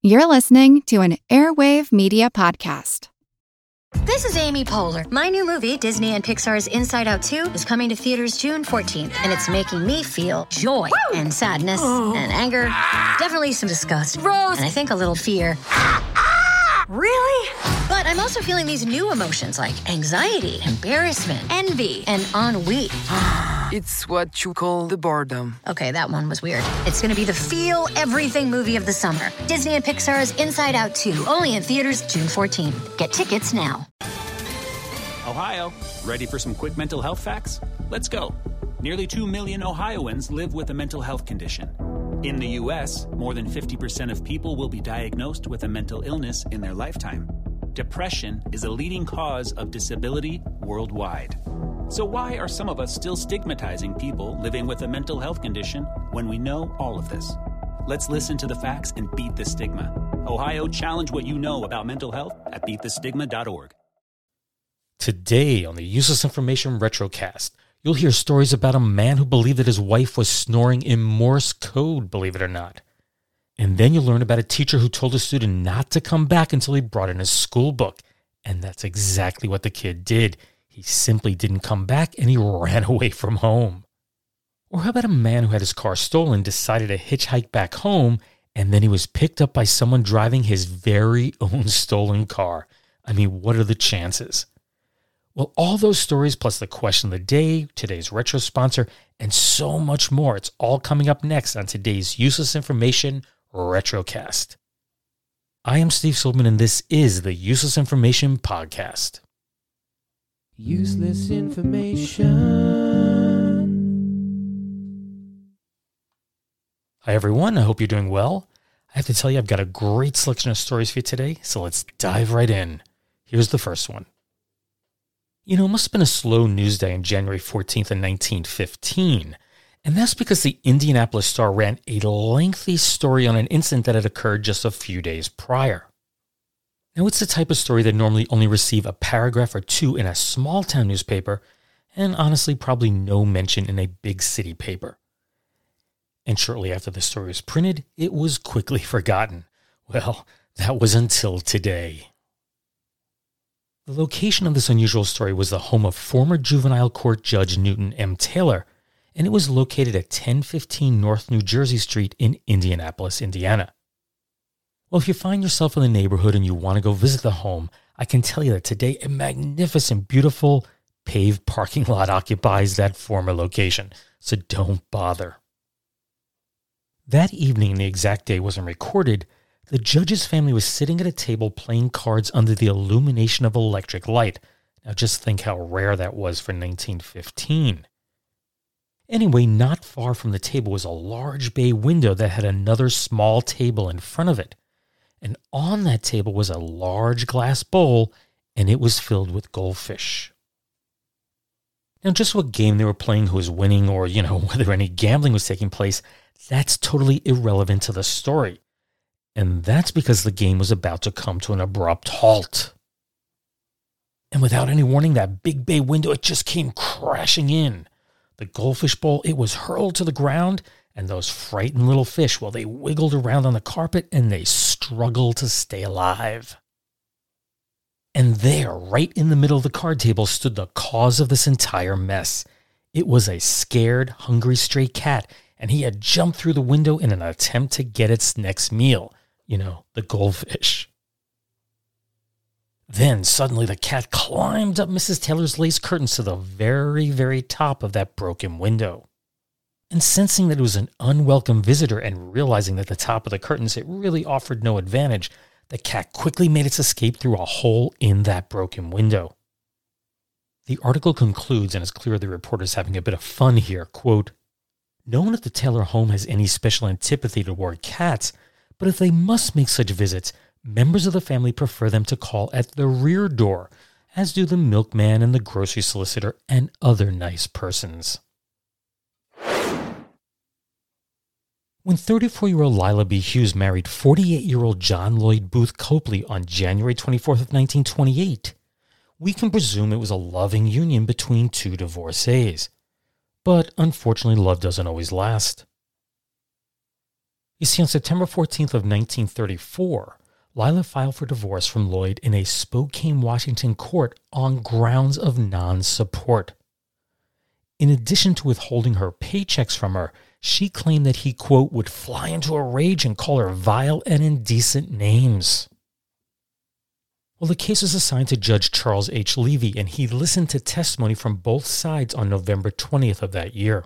You're listening to an Airwave Media Podcast. This is Amy Poehler. My new movie, Disney and Pixar's Inside Out 2, is coming to theaters June 14th, and it's making me feel joy and sadness and anger, definitely some disgust, Rose, and I think a little fear. Really? But I'm also feeling these new emotions like anxiety, embarrassment, envy, and ennui. It's what you call the boredom. Okay, that one was weird. It's going to be the feel everything movie of the summer. Disney and Pixar's Inside Out 2, only in theaters June 14th. Get tickets now. Ohio, ready for some quick mental health facts? Let's go. Nearly 2 million Ohioans live with a mental health condition. In the U.S., more than 50% of people will be diagnosed with a mental illness in their lifetime. Depression is a leading cause of disability worldwide. So why are some of us still stigmatizing people living with a mental health condition when we know all of this? Let's listen to the facts and beat the stigma. Ohio, challenge what you know about mental health at beatthestigma.org. Today on the Useless Information Retrocast, you'll hear stories about a man who believed that his wife was snoring in Morse code, believe it or not. And then you'll learn about a teacher who told a student not to come back until he brought in his school book. And that's exactly what the kid did. He simply didn't come back and he ran away from home. Or how about a man who had his car stolen, decided to hitchhike back home, and then he was picked up by someone driving his very own stolen car? I mean, what are the chances? Well, all those stories plus the question of the day, today's retro sponsor, and so much more. It's all coming up next on today's Useless Information Retrocast. I am Steve Silverman, and this is the Useless Information Podcast. Useless information. Hi, everyone. I hope you're doing well. I have to tell you, I've got a great selection of stories for you today, so let's dive right in. Here's the first one. You know, it must have been a slow news day on January 14th in 1915, and that's because the Indianapolis Star ran a lengthy story on an incident that had occurred just a few days prior. Now, it's the type of story that normally only receive a paragraph or two in a small-town newspaper, and honestly probably no mention in a big city paper. And shortly after the story was printed, it was quickly forgotten. Well, that was until today. The location of this unusual story was the home of former juvenile court judge Newton M. Taylor, and it was located at 1015 North New Jersey Street in Indianapolis, Indiana. Well, if you find yourself in the neighborhood and you want to go visit the home, I can tell you that today a magnificent, beautiful, paved parking lot occupies that former location, so don't bother. That evening, the exact day wasn't recorded, the judge's family was sitting at a table playing cards under the illumination of electric light. Now just think how rare that was for 1915. Anyway, not far from the table was a large bay window that had another small table in front of it. And on that table was a large glass bowl, and it was filled with goldfish. Now, just what game they were playing, who was winning, or, whether any gambling was taking place, that's totally irrelevant to the story. And that's because the game was about to come to an abrupt halt. And without any warning, that big bay window, it just came crashing in. The goldfish bowl, it was hurled to the ground, and those frightened little fish, well, they wiggled around on the carpet and they struggled to stay alive. And there, right in the middle of the card table, stood the cause of this entire mess. It was a scared, hungry stray cat, and he had jumped through the window in an attempt to get its next meal. The goldfish. Then suddenly the cat climbed up Mrs. Taylor's lace curtains to the very, very top of that broken window. And sensing that it was an unwelcome visitor and realizing that the top of the curtains, it really offered no advantage, the cat quickly made its escape through a hole in that broken window. The article concludes, and it's clear the reporter's having a bit of fun here, quote, "No one at the Taylor home has any special antipathy toward cats, but if they must make such visits, members of the family prefer them to call at the rear door, as do the milkman and the grocery solicitor and other nice persons." When 34-year-old Lila B. Hughes married 48-year-old John Lloyd Booth Copley on January 24th of 1928, we can presume it was a loving union between two divorcees. But unfortunately, love doesn't always last. You see, on September 14th of 1934, Lila filed for divorce from Lloyd in a Spokane, Washington court on grounds of non-support. In addition to withholding her paychecks from her, she claimed that he, quote, would fly into a rage and call her vile and indecent names. Well, the case was assigned to Judge Charles H. Levy, and he listened to testimony from both sides on November 20th of that year.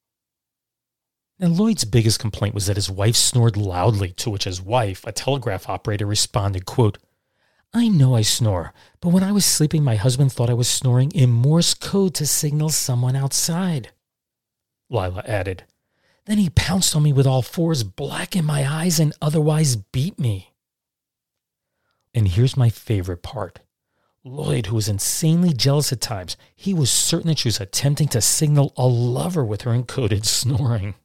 Now, Lloyd's biggest complaint was that his wife snored loudly, to which his wife, a telegraph operator, responded, quote, I know I snore, but when I was sleeping, my husband thought I was snoring in Morse code to signal someone outside. Lila added, then he pounced on me with all fours, blackened my eyes, and otherwise beat me. And here's my favorite part. Lloyd, who was insanely jealous at times, he was certain that she was attempting to signal a lover with her encoded snoring.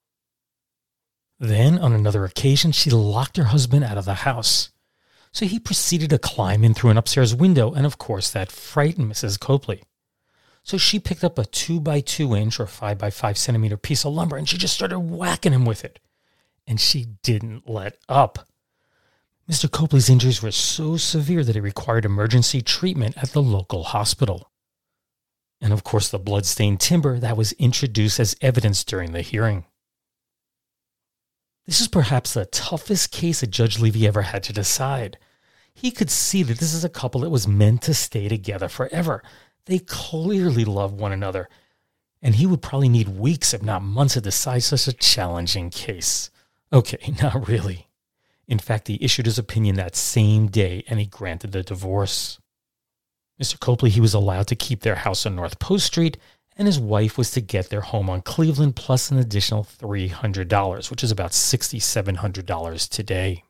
Then, on another occasion, she locked her husband out of the house. So he proceeded to climb in through an upstairs window, and of course that frightened Mrs. Copley. So she picked up a 2x2 or 5x5 piece of lumber, and she just started whacking him with it. And she didn't let up. Mr. Copley's injuries were so severe that he required emergency treatment at the local hospital. And of course the blood-stained timber that was introduced as evidence during the hearing. This is perhaps the toughest case that Judge Levy ever had to decide. He could see that this is a couple that was meant to stay together forever. They clearly love one another, and he would probably need weeks, if not months, to decide such a challenging case. Okay, not really. In fact, he issued his opinion that same day, and he granted the divorce. Mr. Copley, he was allowed to keep their house on North Post Street, and his wife was to get their home on Cleveland plus an additional $300, which is about $6,700 today.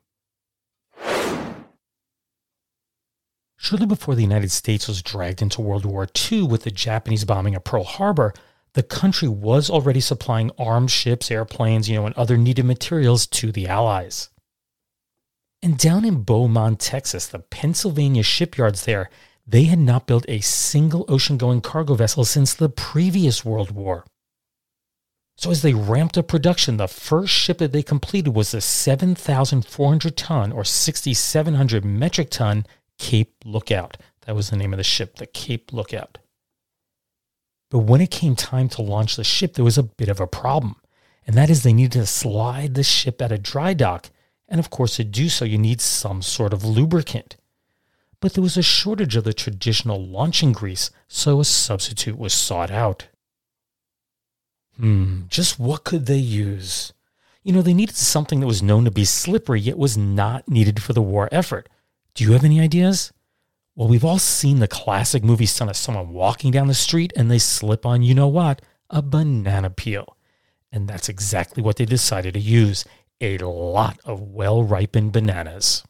Shortly before the United States was dragged into World War II with the Japanese bombing of Pearl Harbor, the country was already supplying armed ships, airplanes, and other needed materials to the Allies. And down in Beaumont, Texas, the Pennsylvania shipyards there, they had not built a single ocean-going cargo vessel since the previous World War. So as they ramped up production, the first ship that they completed was the 7,400-ton or 6,700 metric ton Cape Lookout. That was the name of the ship, the Cape Lookout. But when it came time to launch the ship, there was a bit of a problem. And that is they needed to slide the ship out of dry dock. And of course, to do so, you need some sort of lubricant. But there was a shortage of the traditional launching grease, so a substitute was sought out. Just what could they use? They needed something that was known to be slippery, yet was not needed for the war effort. Do you have any ideas? Well, we've all seen the classic movie son of someone walking down the street and they slip on, a banana peel. And that's exactly what they decided to use, a lot of well-ripened bananas.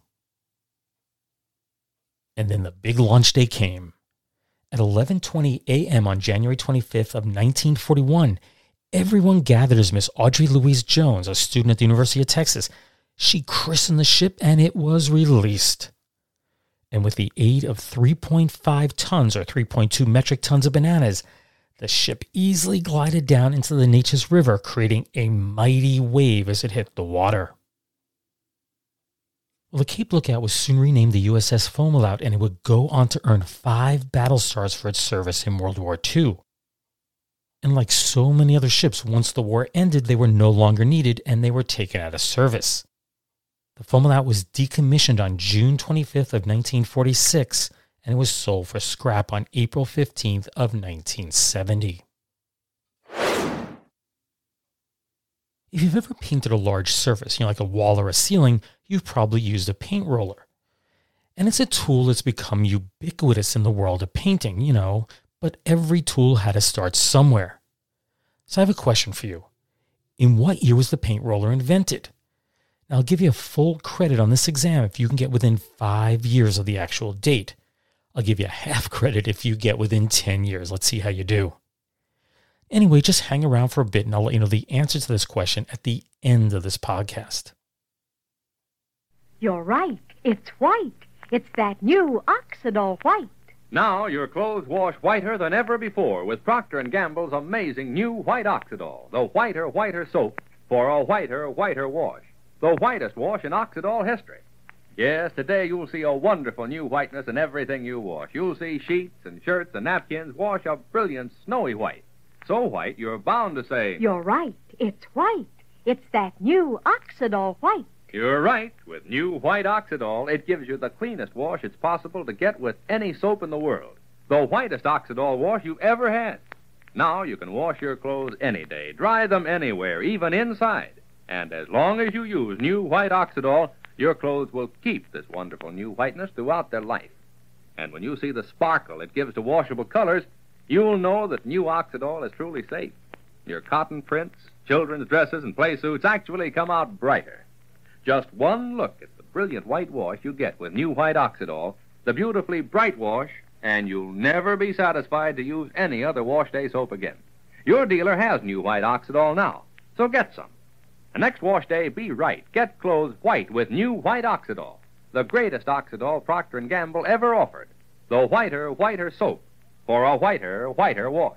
And then the big launch day came. At 11:20 a.m. on January 25th of 1941, everyone gathered as Miss Audrey Louise Jones, a student at the University of Texas. She christened the ship and it was released. And with the aid of 3.5 tons or 3.2 metric tons of bananas, the ship easily glided down into the Neches River, creating a mighty wave as it hit the water. Well, the Cape Lookout was soon renamed the USS Fomalhaut, and it would go on to earn 5 battle stars for its service in World War II. And like so many other ships, once the war ended, they were no longer needed and they were taken out of service. The Fomalhaut was decommissioned on June 25th of 1946, and it was sold for scrap on April 15th of 1970. If you've ever painted a large surface, like a wall or a ceiling, you've probably used a paint roller. And it's a tool that's become ubiquitous in the world of painting, but every tool had to start somewhere. So I have a question for you. In what year was the paint roller invented? Now, I'll give you a full credit on this exam if you can get within 5 years of the actual date. I'll give you half credit if you get within 10 years. Let's see how you do. Anyway, just hang around for a bit and I'll let you know the answer to this question at the end of this podcast. You're right. It's white. It's that new Oxidol white. Now your clothes wash whiter than ever before with Procter & Gamble's amazing new White Oxidol, the whiter soap for a whiter wash. the whitest wash in Oxydol history. Yes, today you'll see a wonderful new whiteness in everything you wash. You'll see sheets and shirts and napkins wash a brilliant snowy white. So white, you're bound to say, You're right. It's white. It's that new Oxydol white. You're right. With new white Oxydol, it gives you the cleanest wash it's possible to get with any soap in the world. The whitest Oxydol wash you ever had. Now you can wash your clothes any day, dry them anywhere, even inside. And as long as you use new white Oxydol, your clothes will keep this wonderful new whiteness throughout their life. And when you see the sparkle it gives to washable colors, you'll know that new Oxydol is truly safe. Your cotton prints, children's dresses, and play suits actually come out brighter. Just one look at the brilliant white wash you get with new white Oxydol, the beautifully bright wash, and you'll never be satisfied to use any other wash day soap again. Your dealer has new white Oxydol now, so get some. The next wash day, be right. Get clothes white with new white Oxydol, the greatest Oxydol Procter & Gamble ever offered. The whiter soap for a whiter wash.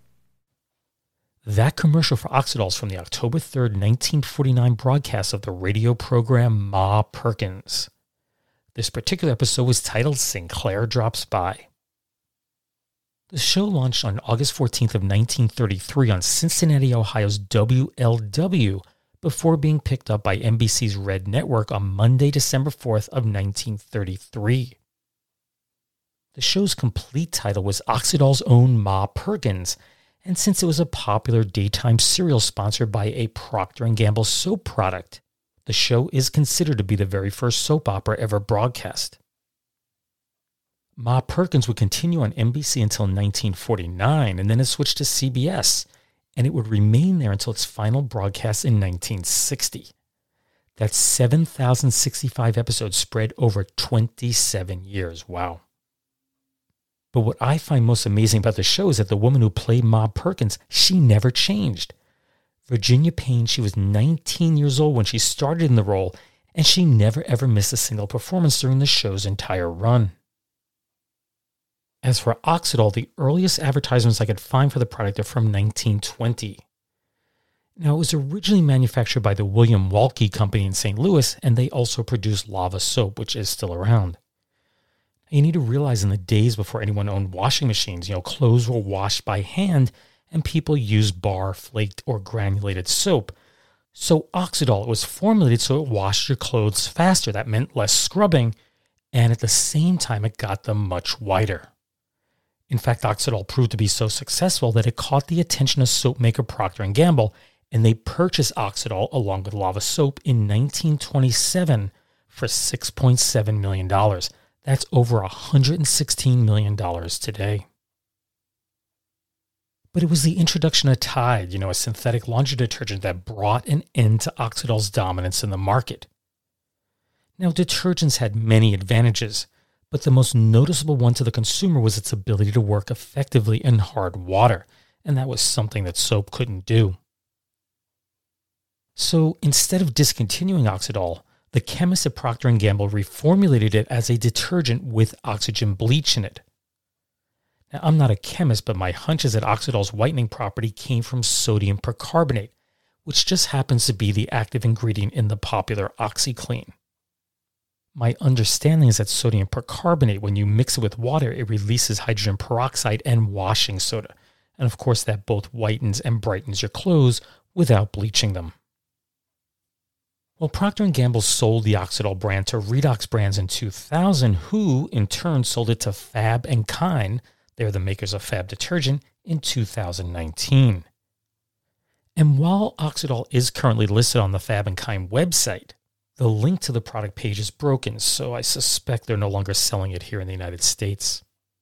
That commercial for Oxydol is from the October 3rd, 1949 broadcast of the radio program Ma Perkins. This particular episode was titled Sinclair Drops By. The show launched on August 14th of 1933 on Cincinnati, Ohio's WLW before being picked up by NBC's Red Network on Monday, December 4th of 1933. The show's complete title was Oxydol's Own Ma Perkins, and since it was a popular daytime serial sponsored by a Procter & Gamble soap product, the show is considered to be the very first soap opera ever broadcast. Ma Perkins would continue on NBC until 1949, and then it switched to CBS, and it would remain there until its final broadcast in 1960. That's 7,065 episodes spread over 27 years. Wow. But what I find most amazing about the show is that the woman who played Ma Perkins, she never changed. Virginia Payne, she was 19 years old when she started in the role, and she never ever missed a single performance during the show's entire run. As for Oxydol, the earliest advertisements I could find for the product are from 1920. Now, it was originally manufactured by the William Walke Company in St. Louis, and they also produced Lava soap, which is still around. You need to realize in the days before anyone owned washing machines, clothes were washed by hand and people used bar, flaked, or granulated soap. So Oxydol was formulated so it washed your clothes faster. That meant less scrubbing, and at the same time it got them much whiter. In fact, Oxydol proved to be so successful that it caught the attention of soap maker Procter & Gamble, and they purchased Oxydol along with Lava soap in 1927 for $6.7 million. That's over $116 million today. But it was the introduction of Tide, a synthetic laundry detergent that brought an end to Oxydol's dominance in the market. Now, detergents had many advantages, but the most noticeable one to the consumer was its ability to work effectively in hard water, and that was something that soap couldn't do. So instead of discontinuing Oxydol, the chemists at Procter & Gamble reformulated it as a detergent with oxygen bleach in it. Now, I'm not a chemist, but my hunch is that Oxydol's whitening property came from sodium percarbonate, which just happens to be the active ingredient in the popular OxiClean. My understanding is that sodium percarbonate, when you mix it with water, it releases hydrogen peroxide and washing soda. And of course, that both whitens and brightens your clothes without bleaching them. Well, Procter & Gamble sold the Oxydol brand to Redox Brands in 2000, who in turn sold it to Fab and Kind, they're the makers of Fab detergent, in 2019. And while Oxydol is currently listed on the Fab and Kind website, the link to the product page is broken, so I suspect they're no longer selling it here in the United States.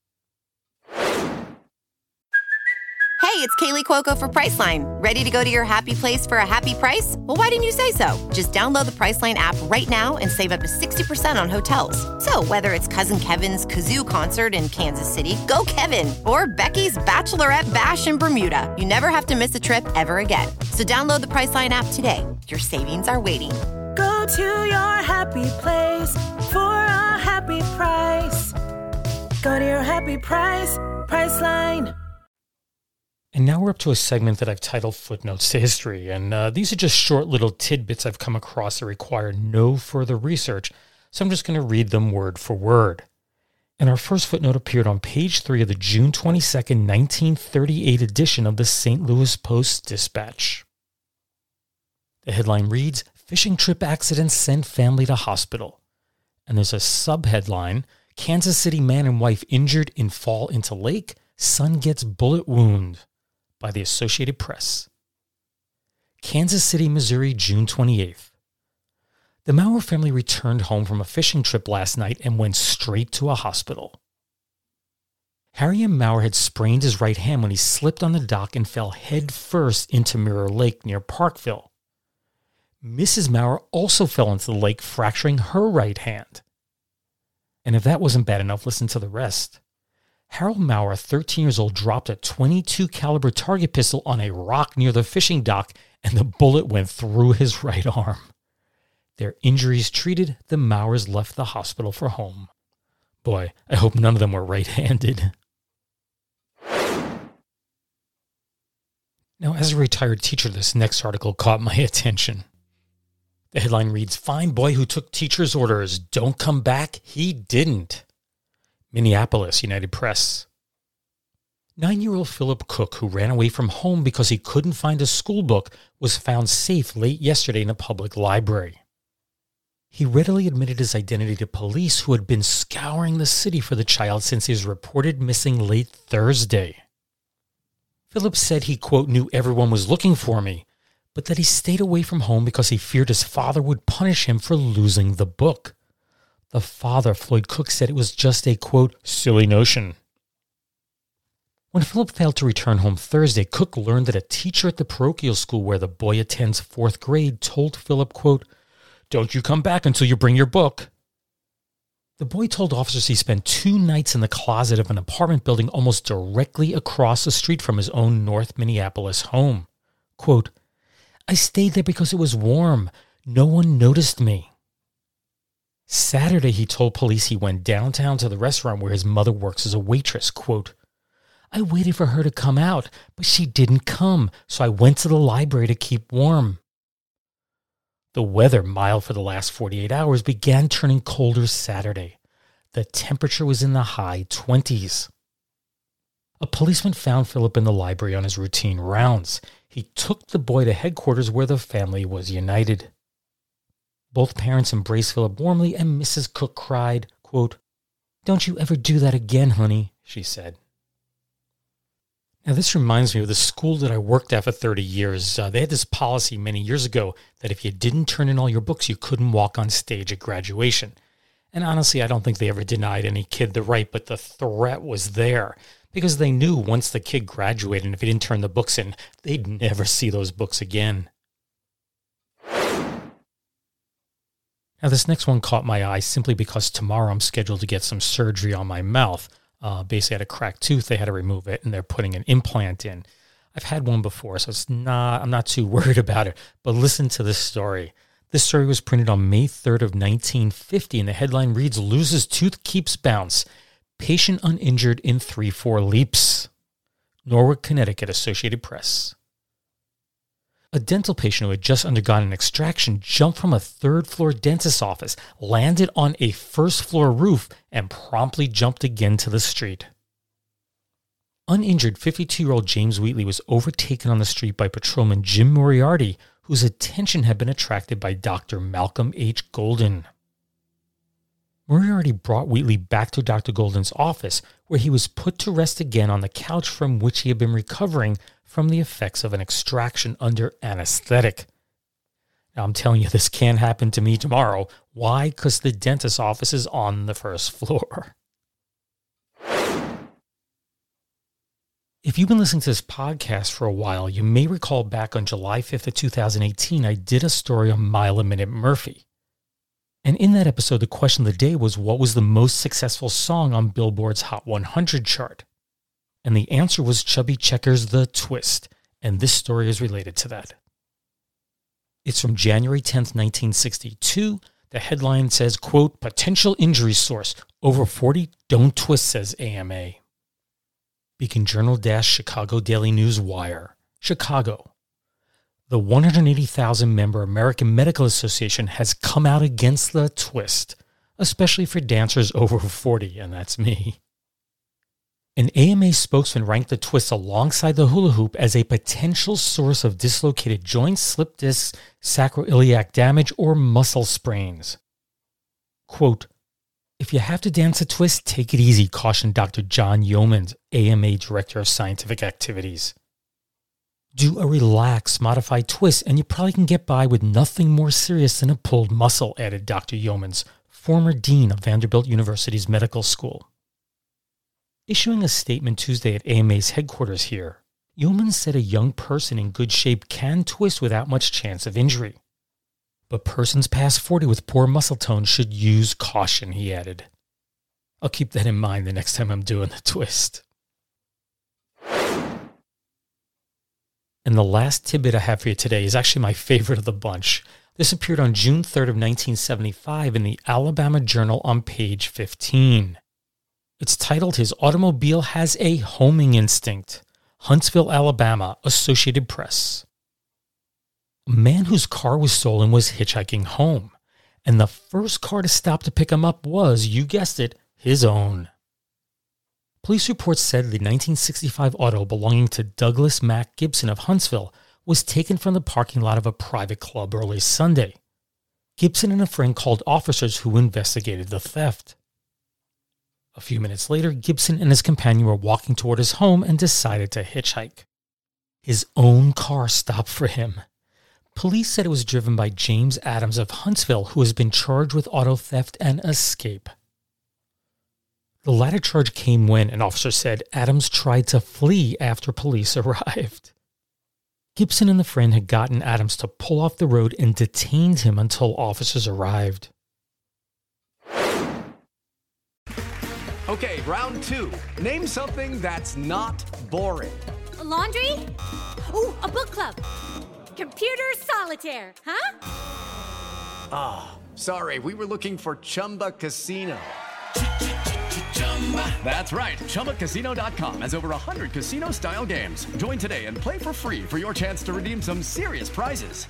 Hey, it's Kaylee Cuoco for Priceline. Ready to go to your happy place for a happy price? Well, why didn't you say so? Just download the Priceline app right now and save up to 60% on hotels. So whether it's Cousin Kevin's Kazoo Concert in Kansas City, go Kevin, or Becky's Bachelorette Bash in Bermuda, you never have to miss a trip ever again. So download the Priceline app today. Your savings are waiting. Go to your happy place for a happy price. Go to your happy price, Priceline. And now we're up to a segment that I've titled Footnotes to History, and these are just short little tidbits I've come across that require no further research, so I'm just going to read them word for word. And our first footnote appeared on page 3 of the June 22nd, 1938 edition of the St. Louis Post-Dispatch. The headline reads, "Fishing trip accidents send family to hospital." And there's a subheadline, "Kansas City man and wife injured in fall into lake, son gets bullet wound," by the Associated Press. Kansas City, Missouri, June 28th. The Maurer family returned home from a fishing trip last night and went straight to a hospital. Harry M. Maurer had sprained his right hand when he slipped on the dock and fell head first into Mirror Lake near Parkville. Mrs. Maurer also fell into the lake, fracturing her right hand. And if that wasn't bad enough, listen to the rest. Harold Maurer, 13 years old, dropped a .22 caliber target pistol on a rock near the fishing dock, and the bullet went through his right arm. Their injuries treated, the Maurers left the hospital for home. Boy, I hope none of them were right-handed. Now, as a retired teacher, this next article caught my attention. The headline reads, "Fine boy who took teacher's orders. Don't come back. He didn't." Minneapolis, United Press. 9-year-old Philip Cook, who ran away from home because he couldn't find a school book, was found safe late yesterday in a public library. He readily admitted his identity to police, who had been scouring the city for the child since he was reported missing late Thursday. Philip said he, quote, "knew everyone was looking for me, but that he stayed away from home because he feared his father would punish him for losing the book." The father, Floyd Cook, said it was just a, quote, "silly notion." When Philip failed to return home Thursday, Cook learned that a teacher at the parochial school where the boy attends 4th grade told Philip, quote, "Don't you come back until you bring your book." The boy told officers he spent 2 nights in the closet of an apartment building almost directly across the street from his own North Minneapolis home. Quote, "I stayed there because it was warm. No one noticed me." Saturday, he told police he went downtown to the restaurant where his mother works as a waitress. Quote, "I waited for her to come out, but she didn't come, so I went to the library to keep warm." The weather, mild for the last 48 hours, began turning colder Saturday. The temperature was in the high 20s. A policeman found Philip in the library on his routine rounds. He took the boy to headquarters where the family was united. Both parents embraced Philip warmly, and Mrs. Cook cried, quote, "Don't you ever do that again, honey," she said. Now, this reminds me of the school that I worked at for 30 years. They had this policy many years ago that if you didn't turn in all your books, you couldn't walk on stage at graduation. And honestly, I don't think they ever denied any kid the right, but the threat was there because they knew once the kid graduated, and if he didn't turn the books in, they'd never see those books again. Now, this next one caught my eye simply because tomorrow I'm scheduled to get some surgery on my mouth. Basically, I had a cracked tooth. They had to remove it, and they're putting an implant in. I've had one before, so I'm not too worried about it. But listen to this story. This story was printed on May 3rd of 1950, and the headline reads, "Loses tooth, keeps bounce. Patient uninjured in 3-4 leaps." Norwalk, Connecticut, Associated Press. A dental patient who had just undergone an extraction jumped from a 3rd-floor dentist's office, landed on a 1st-floor roof, and promptly jumped again to the street. Uninjured 52-year-old James Wheatley was overtaken on the street by patrolman Jim Moriarty, whose attention had been attracted by Dr. Malcolm H. Golden. Moriarty brought Wheatley back to Dr. Golden's office, where he was put to rest again on the couch from which he had been recovering from the effects of an extraction under anesthetic. Now, I'm telling you, this can't happen to me tomorrow. Why? Because the dentist's office is on the 1st floor. If you've been listening to this podcast for a while, you may recall back on July 5th of 2018, I did a story on Mile a Minute Murphy. And in that episode, the question of the day was, what was the most successful song on Billboard's Hot 100 chart? And the answer was Chubby Checker's The Twist, and this story is related to that. It's from January 10th, 1962. The headline says, quote, "Potential injury source. Over 40, don't twist," says AMA. Beacon Journal - Chicago Daily News Wire, Chicago. The 180,000-member American Medical Association has come out against the twist, especially for dancers over 40, and that's me. An AMA spokesman ranked the twist alongside the hula hoop as a potential source of dislocated joints, slip discs, sacroiliac damage, or muscle sprains. Quote, "If you have to dance a twist, take it easy," cautioned Dr. John Yeomans, AMA Director of Scientific Activities. "Do a relaxed, modified twist, and you probably can get by with nothing more serious than a pulled muscle," added Dr. Yeomans, former dean of Vanderbilt University's medical school. Issuing a statement Tuesday at AMA's headquarters here, Yeomans said a young person in good shape can twist without much chance of injury. But persons past 40 with poor muscle tone should use caution, he added. I'll keep that in mind the next time I'm doing the twist. And the last tidbit I have for you today is actually my favorite of the bunch. This appeared on June 3rd of 1975 in the Alabama Journal on page 15. It's titled, "His Automobile Has a Homing Instinct." Huntsville, Alabama, Associated Press. A man whose car was stolen was hitchhiking home, and the first car to stop to pick him up was, you guessed it, his own. Police reports said the 1965 auto belonging to Douglas Mack Gibson of Huntsville was taken from the parking lot of a private club early Sunday. Gibson and a friend called officers who investigated the theft. A few minutes later, Gibson and his companion were walking toward his home and decided to hitchhike. His own car stopped for him. Police said it was driven by James Adams of Huntsville, who has been charged with auto theft and escape. The latter charge came when, an officer said, Adams tried to flee after police arrived. Gibson and the friend had gotten Adams to pull off the road and detained him until officers arrived. Okay, round two. Name something that's not boring. A laundry? Ooh, a book club. Computer solitaire, huh? Ah, sorry, we were looking for Chumba Casino. That's right, ChumbaCasino.com has over 100 casino-style games. Join today and play for free for your chance to redeem some serious prizes.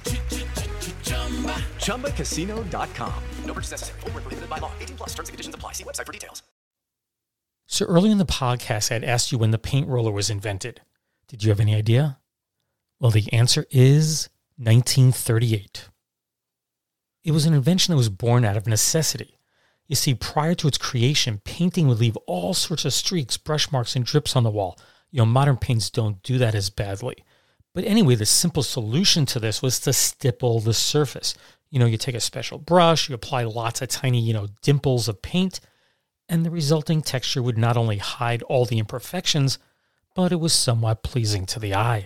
ChumbaCasino.com. No purchase necessary. Void where prohibited by law. 18+. Terms and conditions apply. See website for details. So early in the podcast, I had asked you when the paint roller was invented. Did you have any idea? Well, the answer is 1938. It was an invention that was born out of necessity. You see, prior to its creation, painting would leave all sorts of streaks, brush marks, and drips on the wall. Modern paints don't do that as badly. But anyway, the simple solution to this was to stipple the surface. You take a special brush, you apply lots of tiny, dimples of paint, and the resulting texture would not only hide all the imperfections, but it was somewhat pleasing to the eye.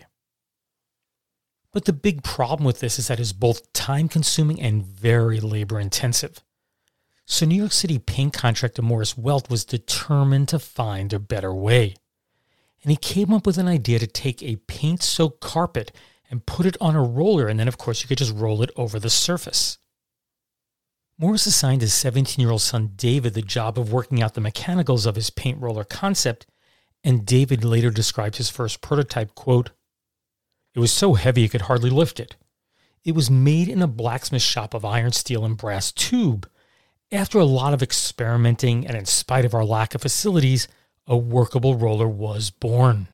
But the big problem with this is that it's both time-consuming and very labor-intensive. So New York City paint contractor Morris Welt was determined to find a better way. And he came up with an idea to take a paint-soaked carpet and put it on a roller, and then of course you could just roll it over the surface. Morris assigned his 17-year-old son David the job of working out the mechanicals of his paint roller concept, and David later described his first prototype, quote, "It was so heavy you could hardly lift it. It was made in a blacksmith shop of iron, steel, and brass tube. After a lot of experimenting, and in spite of our lack of facilities, a workable roller was born."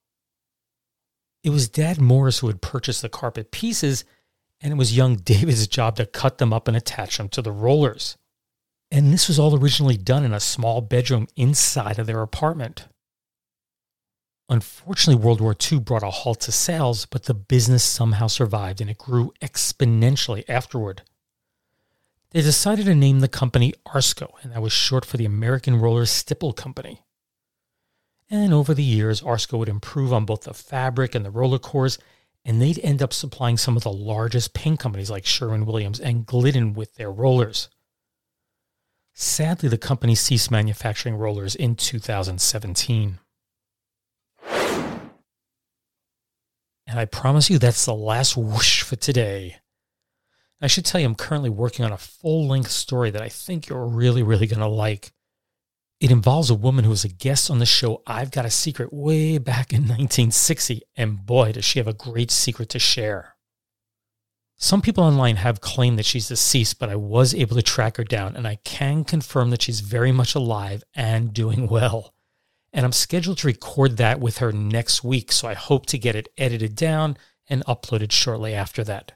It was Dad Morris who had purchased the carpet pieces, and it was young David's job to cut them up and attach them to the rollers. And this was all originally done in a small bedroom inside of their apartment. Unfortunately, World War II brought a halt to sales, but the business somehow survived, and it grew exponentially afterward. They decided to name the company Arsco, and that was short for the American Roller Stipple Company. And over the years, Arsco would improve on both the fabric and the roller cores, and they'd end up supplying some of the largest paint companies like Sherwin-Williams and Glidden with their rollers. Sadly, the company ceased manufacturing rollers in 2017. And I promise you that's the last whoosh for today. I should tell you I'm currently working on a full-length story that I think you're really, really going to like. It involves a woman who was a guest on the show I've Got a Secret way back in 1960, and boy, does she have a great secret to share. Some people online have claimed that she's deceased, but I was able to track her down, and I can confirm that she's very much alive and doing well. And I'm scheduled to record that with her next week, so I hope to get it edited down and uploaded shortly after that.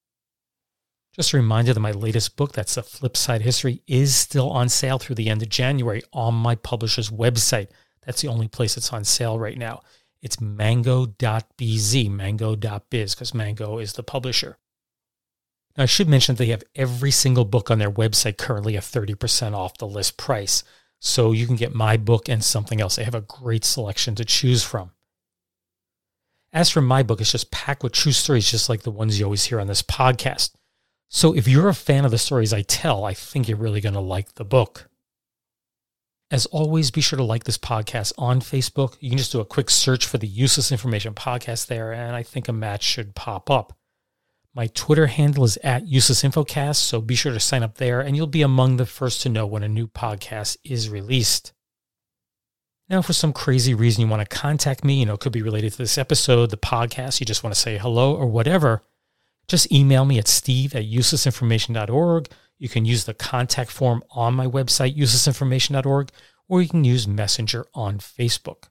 Just a reminder that my latest book, that's The Flip Side History, is still on sale through the end of January on my publisher's website. That's the only place it's on sale right now. It's mango.bz, mango.biz, because Mango is the publisher. Now, I should mention that they have every single book on their website currently at 30% off the list price. So you can get my book and something else. They have a great selection to choose from. As for my book, it's just packed with true stories, just like the ones you always hear on this podcast. So if you're a fan of the stories I tell, I think you're really going to like the book. As always, be sure to like this podcast on Facebook. You can just do a quick search for the Useless Information Podcast there, and I think a match should pop up. My Twitter handle is @UselessInfoCast, so be sure to sign up there, and you'll be among the first to know when a new podcast is released. Now, for some crazy reason you want to contact me, it could be related to this episode, the podcast, you just want to say hello or whatever, just email me at steve@uselessinformation.org. You can use the contact form on my website, uselessinformation.org, or you can use Messenger on Facebook.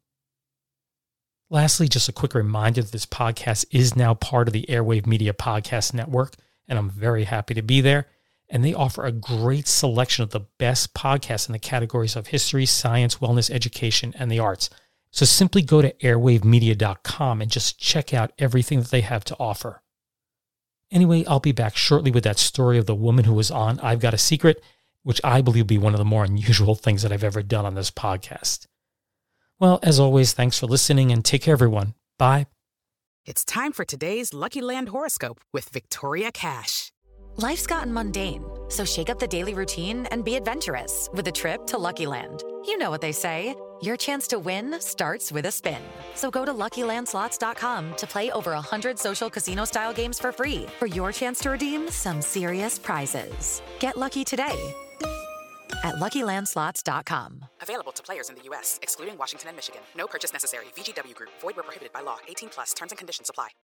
Lastly, just a quick reminder that this podcast is now part of the Airwave Media Podcast Network, and I'm very happy to be there. And they offer a great selection of the best podcasts in the categories of history, science, wellness, education, and the arts. So simply go to airwavemedia.com and just check out everything that they have to offer. Anyway, I'll be back shortly with that story of the woman who was on I've Got a Secret, which I believe will be one of the more unusual things that I've ever done on this podcast. Well, as always, thanks for listening and take care, everyone. Bye. It's time for today's Lucky Land horoscope with Victoria Cash. Life's gotten mundane, so shake up the daily routine and be adventurous with a trip to Lucky Land. You know what they say, your chance to win starts with a spin. So go to LuckyLandSlots.com to play over 100 social casino-style games for free for your chance to redeem some serious prizes. Get lucky today at LuckyLandSlots.com. Available to players in the U.S., excluding Washington and Michigan. No purchase necessary. VGW Group. Void where prohibited by law. 18+. Terms and conditions apply.